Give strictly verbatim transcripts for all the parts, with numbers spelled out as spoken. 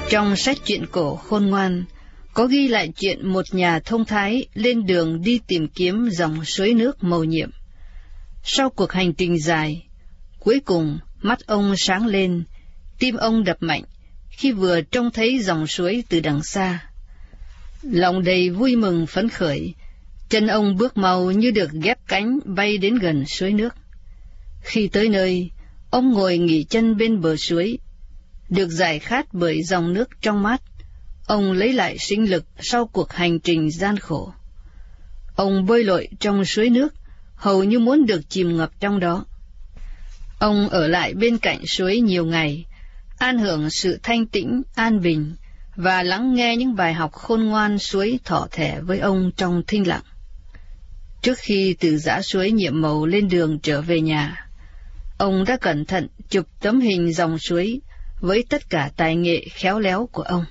Trong sách truyện cổ khôn ngoan, có ghi lại chuyện một nhà thông thái lên đường đi tìm kiếm dòng suối nước mầu nhiệm. Sau cuộc hành trình dài, cuối cùng mắt ông sáng lên, tim ông đập mạnh khi vừa trông thấy dòng suối từ đằng xa. Lòng đầy vui mừng phấn khởi, chân ông bước mau như được ghép cánh bay đến gần suối nước. Khi tới nơi, ông ngồi nghỉ chân bên bờ suối, được giải khát bởi dòng nước trong mát. Ông lấy lại sinh lực sau cuộc hành trình gian khổ. Ông bơi lội trong suối nước, hầu như muốn được chìm ngập trong đó. Ông ở lại bên cạnh suối nhiều ngày, an hưởng sự thanh tĩnh, an bình, và lắng nghe những bài học khôn ngoan suối thỏ thẻ với ông trong thinh lặng. Trước khi từ giã suối Nhiệm Mầu lên đường trở về nhà, ông đã cẩn thận chụp tấm hình dòng suối với tất cả tài nghệ khéo léo của ông.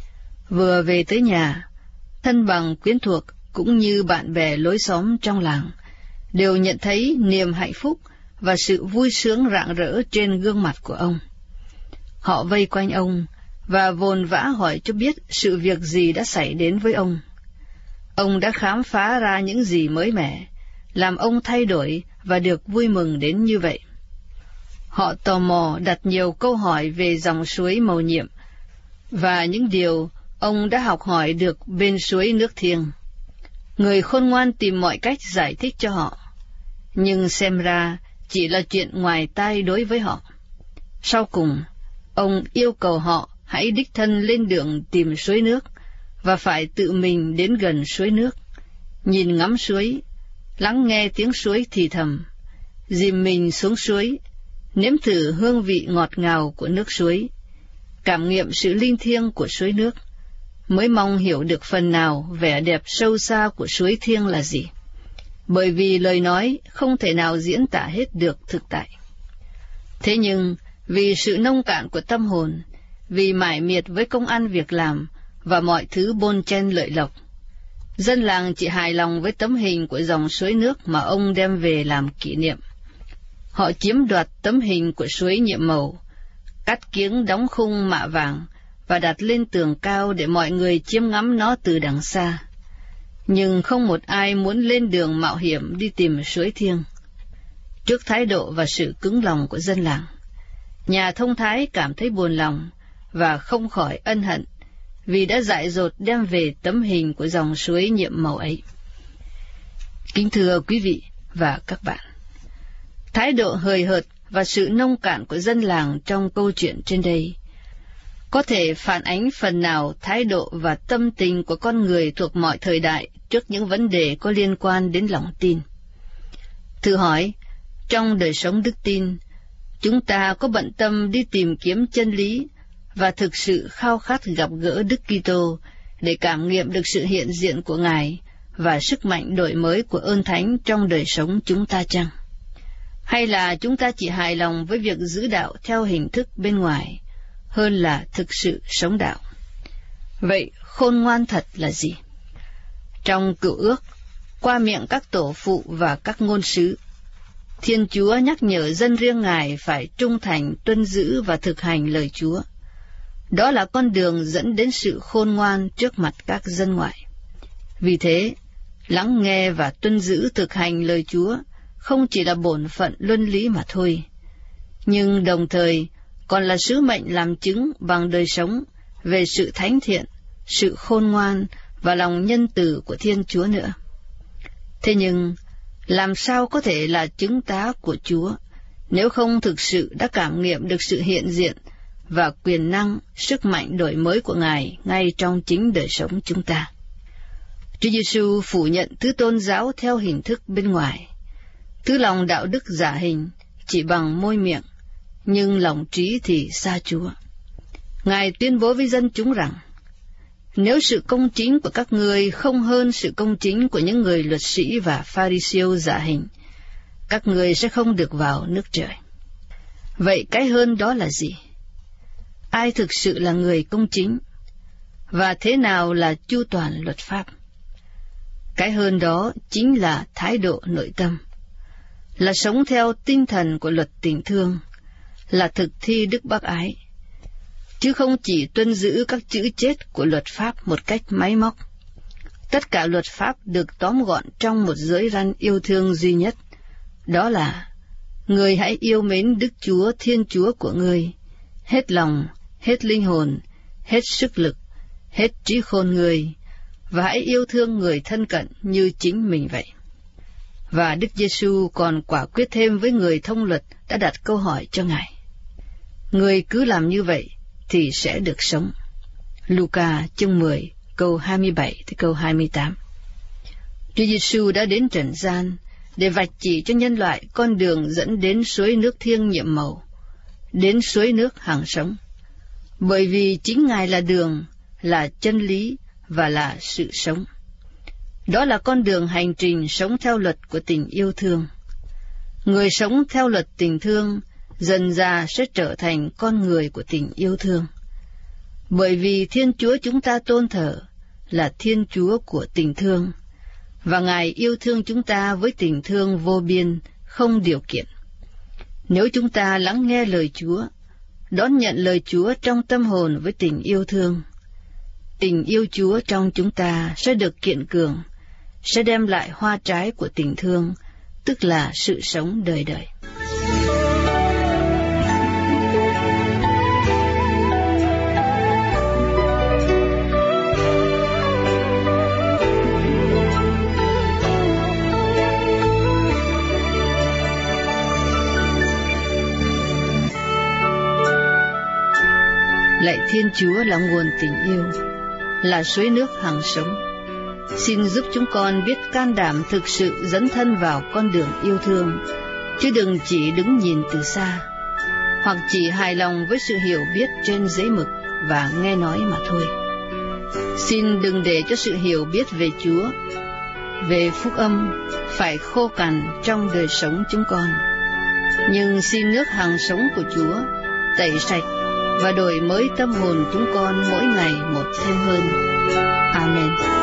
Vừa về tới nhà, thân bằng quyến thuộc cũng như bạn bè lối xóm trong làng đều nhận thấy niềm hạnh phúc và sự vui sướng rạng rỡ trên gương mặt của ông. Họ vây quanh ông và vồn vã hỏi cho biết sự việc gì đã xảy đến với ông. Ông đã khám phá ra những gì mới mẻ, làm ông thay đổi và được vui mừng đến như vậy. Họ tò mò đặt nhiều câu hỏi về dòng suối mầu nhiệm và những điều ông đã học hỏi được bên suối nước thiêng. Người khôn ngoan tìm mọi cách giải thích cho họ, nhưng xem ra chỉ là chuyện ngoài tai đối với họ. Sau cùng, ông yêu cầu họ hãy đích thân lên đường tìm suối nước, và phải tự mình đến gần suối nước, nhìn ngắm suối, lắng nghe tiếng suối thì thầm, dìm mình xuống suối, nếm thử hương vị ngọt ngào của nước suối, cảm nghiệm sự linh thiêng của suối nước, mới mong hiểu được phần nào vẻ đẹp sâu xa của suối thiêng là gì, bởi vì lời nói không thể nào diễn tả hết được thực tại. Thế nhưng, vì sự nông cạn của tâm hồn, vì mải miệt với công ăn việc làm và mọi thứ bon chen lợi lộc, dân làng chỉ hài lòng với tấm hình của dòng suối nước mà ông đem về làm kỷ niệm. Họ chiếm đoạt tấm hình của suối Nhiệm Mầu, cắt kiếng đóng khung mạ vàng và đặt lên tường cao để mọi người chiêm ngắm nó từ đằng xa. Nhưng không một ai muốn lên đường mạo hiểm đi tìm suối thiêng. Trước thái độ và sự cứng lòng của dân làng, nhà thông thái cảm thấy buồn lòng và không khỏi ân hận vì đã dại dột đem về tấm hình của dòng suối Nhiệm Mầu ấy. Kính thưa quý vị và các bạn, thái độ hời hợt và sự nông cạn của dân làng trong câu chuyện trên đây có thể phản ánh phần nào thái độ và tâm tình của con người thuộc mọi thời đại trước những vấn đề có liên quan đến lòng tin. Thử hỏi, trong đời sống đức tin, chúng ta có bận tâm đi tìm kiếm chân lý và thực sự khao khát gặp gỡ Đức Kitô để cảm nghiệm được sự hiện diện của Ngài và sức mạnh đổi mới của ơn thánh trong đời sống chúng ta chăng? Hay là chúng ta chỉ hài lòng với việc giữ đạo theo hình thức bên ngoài hơn là thực sự sống đạo? Vậy khôn ngoan thật là gì? Trong Cựu Ước, qua miệng các tổ phụ và các ngôn sứ, Thiên Chúa nhắc nhở dân riêng Ngài phải trung thành, tuân giữ và thực hành lời Chúa. Đó là con đường dẫn đến sự khôn ngoan trước mặt các dân ngoại. Vì thế, lắng nghe và tuân giữ thực hành lời Chúa không chỉ là bổn phận luân lý mà thôi, nhưng đồng thời còn là sứ mệnh làm chứng bằng đời sống về sự thánh thiện, sự khôn ngoan và lòng nhân từ của Thiên Chúa nữa. Thế nhưng, làm sao có thể là chứng tá của Chúa nếu không thực sự đã cảm nghiệm được sự hiện diện và quyền năng, sức mạnh đổi mới của Ngài ngay trong chính đời sống chúng ta? Chúa Giêsu phủ nhận thứ tôn giáo theo hình thức bên ngoài, thứ lòng đạo đức giả hình chỉ bằng môi miệng, nhưng lòng trí thì xa Chúa. Ngài tuyên bố với dân chúng rằng, nếu sự công chính của các ngươi không hơn sự công chính của những người luật sĩ và Pha-ri-siêu giả hình, các ngươi sẽ không được vào nước trời. Vậy cái hơn đó là gì? Ai thực sự là người công chính? Và thế nào là chu toàn luật pháp? Cái hơn đó chính là thái độ nội tâm, là sống theo tinh thần của luật tình thương, là thực thi đức bác ái. chứ không chỉ tuân giữ các chữ chết của luật pháp một cách máy móc. Tất cả luật pháp được tóm gọn trong một giới răn yêu thương duy nhất, đó là: người hãy yêu mến Đức Chúa Thiên Chúa của ngươi, hết lòng, hết linh hồn, hết sức lực, hết trí khôn người, và hãy yêu thương người thân cận như chính mình vậy. Và Đức Giêsu còn quả quyết thêm với người thông luật đã đặt câu hỏi cho Ngài: người cứ làm như vậy thì sẽ được sống. Luca chương mười, câu hai mươi bảy tới câu hai mươi tám. Chúa Giêsu đã đến trần gian để vạch chỉ cho nhân loại con đường dẫn đến suối nước thiêng nhiệm màu, đến suối nước hằng sống. Bởi vì chính Ngài là đường, là chân lý và là sự sống. Đó là con đường hành trình sống theo luật của tình yêu thương. Người sống theo luật tình thương dần dà sẽ trở thành con người của tình yêu thương. Bởi vì Thiên Chúa chúng ta tôn thờ là Thiên Chúa của tình thương, và Ngài yêu thương chúng ta với tình thương vô biên, không điều kiện. Nếu chúng ta lắng nghe lời Chúa, đón nhận lời Chúa trong tâm hồn với tình yêu thương, tình yêu Chúa trong chúng ta sẽ được kiện cường, sẽ đem lại hoa trái của tình thương, tức là sự sống đời đời. Lạy Thiên Chúa là nguồn tình yêu, là suối nước hằng sống. Xin giúp chúng con biết can đảm thực sự dấn thân vào con đường yêu thương, chứ đừng chỉ đứng nhìn từ xa, hoặc chỉ hài lòng với sự hiểu biết trên giấy mực và nghe nói mà thôi. Xin đừng để cho sự hiểu biết về Chúa, về phúc âm phải khô cằn trong đời sống chúng con, nhưng xin nước hằng sống của Chúa tẩy sạch và đổi mới tâm hồn chúng con mỗi ngày một thêm hơn. Amen.